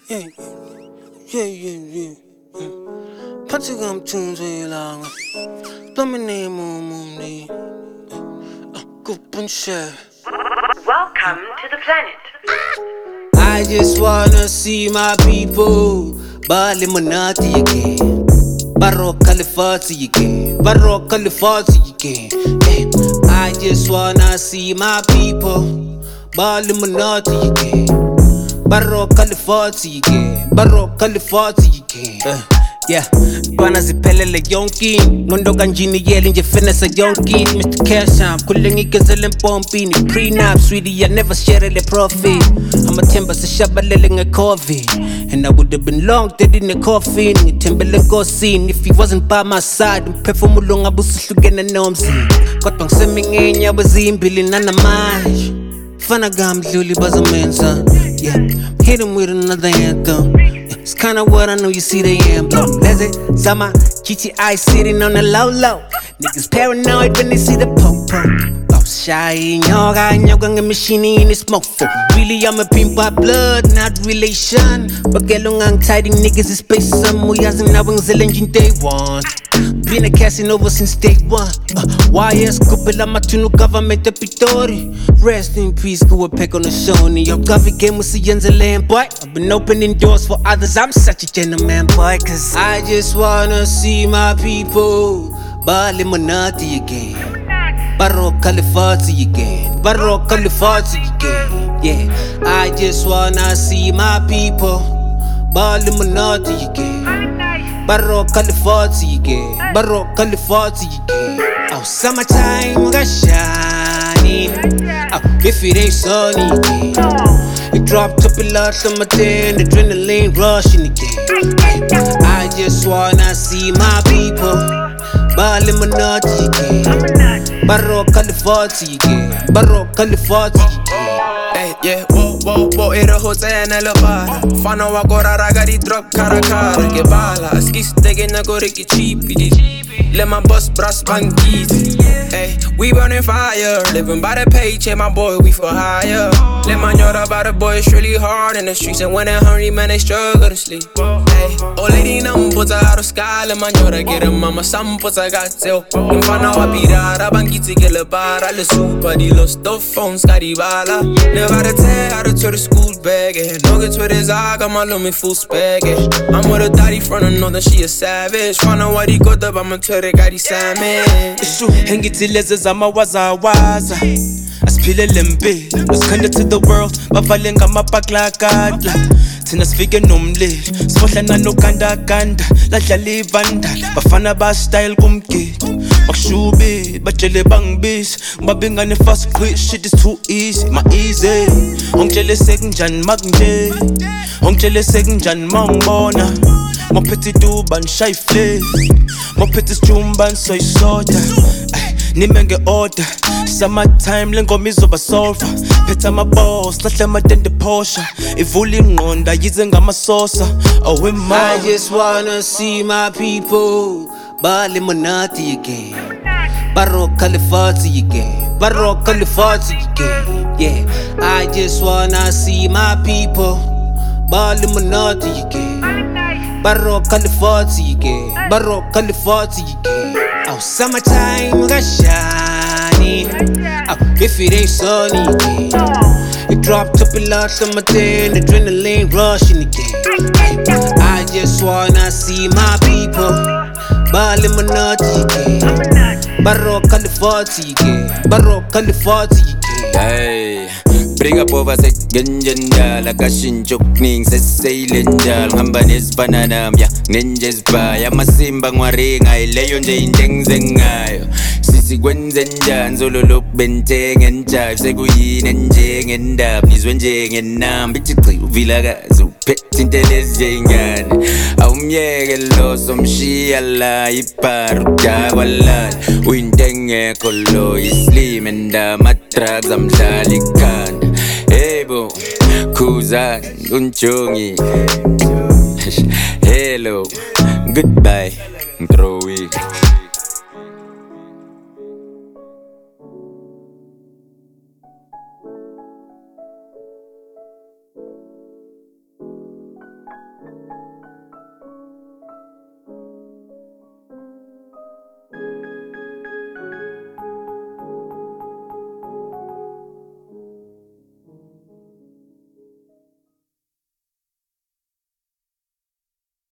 Yeah, yeah. Patigam tunes lang. Domine mo ni. Kupun share. Welcome to the planet. I just wanna see my people. Bali Manati again. Barok Califati again. Barok Califati again. I just wanna see my people. Bali Manati again. Barok Califati again. Barok Califati again. Yeah, bana ziphelele yonke nondo kanjini yele nje finesse yonke Mr. Casham kulengi gezele mpompini prenup sweetie I never share the profit I'm a timber sishabalele ngecovid and I would have been long dead in the coffin ngithembele nkosini if he wasn't by my side umphefumulo ngabusihlukene nomzi kodwa ngisemingenya wezimbili nanamanje fana gamdluli bazamenza yeah hit him with another anthem. It's kinda what I know you see the emblem. That's it, Zama, GTI sitting on the low. Niggas paranoid when they see the po-po. Oh, shy, nyoga machine in the smoke for. Really, I'm a pimp by blood, not relation. But gelong tidy niggas is space some we hasn't now in day one. Been a casting over since day one. YS kupela matunu government epitori. Rest in peace, go a peck on the Sony. Your coffee game with the land boy. I've been opening doors for others. I'm such a gentleman boy, cause I just wanna see my people. Bali Manati again. Barok Califati again. Barok Califati again. Yeah, I just wanna see my people. Bali Manati again. Barok Califati again. Barok Califati again. Oh, summertime got shiny. Oh, if it ain't sunny again. It dropped up a lot of my 10, adrenaline rushing again. I just wanna see my people. Bali Manati again. Barok Califati again. Barok Califati again. Hey, yeah, whoa, era Hosanna la para. Fana wa gorara gari drop cara ke bala. Skis tege na gore ki cheapy. Let my bus brass bankies. Hey, we burning fire, living by the paycheck, my boy, we for hire. Let my nyora by the boy, it's really hard in the streets, and when they're hungry, man, they struggle to sleep. Hey, old lady numbers out of sky, let my nyora get a mama, some puts I got tell. In fana wa pirara, bankiti ke le para, le super, di los dos phones, caribala. Never to tell how to turn the school bag, no get to his eye, got my lummy full spag. I'm with a daddy from the north, she a savage. Fana wa di got up, I'ma tell the guy salmon. Hengitileze zamawazawaza asiphilele mpilo usikhande to the world bavale ngamabhaklakadla thina sifike nomlilo sifohlana nogandaganda ladlala ivandala bafana ba-style kumgidi bakushubi batshele bangibisi ngibabingane fast quick shit is too easy ma-easy ongitshele sekunjani makunje ongitshele sekunjani mangibona mophethe ituba nishaye iflace mophethe isijumba nisoyisoda nime nge-order summertime lengoma izoba solver phethe ama-boss lahle amatende phosha ivula ingqonda yize ngamasosa I just wanna see my people Bali Manati again Barok Califati again Barok Califati again Yeah, I just wanna see my people Bali Manati again Barok Califati again Barok Califati again Oh, summertime got shiny. Oh, if it ain't sunny again. It dropped up a lot of my 10, adrenaline rushing again. I just wanna see my people. Bali Manati again. Barok Califati again. Barok Califati again. Hey, bring up over se genjendal akashinchok ning se seilendal ngihamba nezifana nami ya nginenje zibaya amasimba ngwaringa ileyo nje into engizengayo sisi kwenze njani zololo kubentenge njive sekuyini njengendaba ngizwe njengenamba ithi uvilakazi uphethe into lezingane awumyeke lo somshiya la iparu dakwalala uyintengekho lo islim and ama-drugs amdlala ikhanda Ebo, Kuzan, Unchongi. Hello, goodbye, Troy.